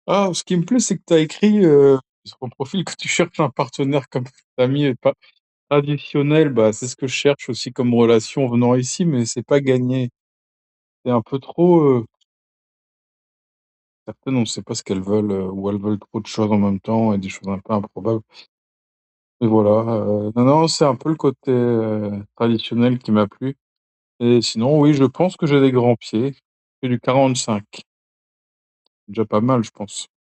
Ah, ce qui me plaît, c'est que tu as écrit sur ton profil que tu cherches un partenaire comme ami et pas traditionnel. Bah, c'est ce que je cherche aussi comme relation venant ici, mais c'est pas gagné. C'est un peu trop. Certaines, on ne sait pas ce qu'elles veulent, ou elles veulent trop de choses en même temps et des choses un peu improbables. Et voilà. Non, non, c'est un peu le côté traditionnel qui m'a plu. Et sinon, oui, je pense que j'ai des grands pieds. J'ai du 45. Déjà pas mal, je pense.